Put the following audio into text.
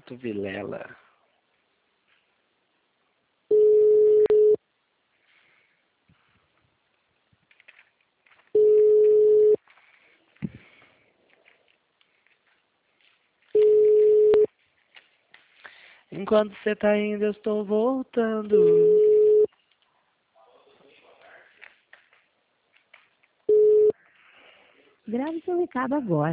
Renato Vilela. Enquanto você tá indo, eu estou voltando. Grave seu recado agora.